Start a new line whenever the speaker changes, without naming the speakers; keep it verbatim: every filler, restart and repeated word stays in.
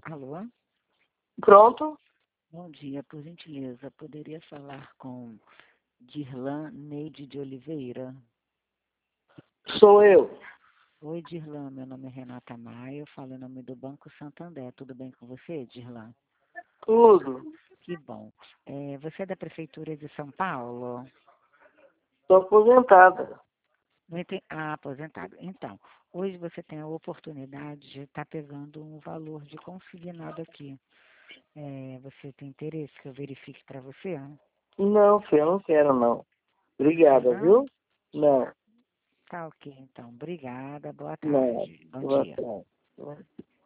Alô?
Pronto?
Bom dia, por gentileza, poderia falar com Dirlan Neide de Oliveira?
Sou eu.
Oi, Dirlan, meu nome é Renata Maia, eu falo em nome do Banco Santander. Tudo bem com você, Dirlan?
Tudo.
Que bom. É, você é da Prefeitura de São Paulo?
Estou aposentada.
Não enten- Ah, aposentado. Então, hoje você tem a oportunidade de estar pegando um valor de consignado aqui. É, você tem interesse que eu verifique para você?
Não, filho, eu não quero, não.
Não quer,
Obrigada,
não?
viu? Não,
Tá ok, então. Obrigada. Boa
não.
tarde. Bom
Boa
dia.
tarde.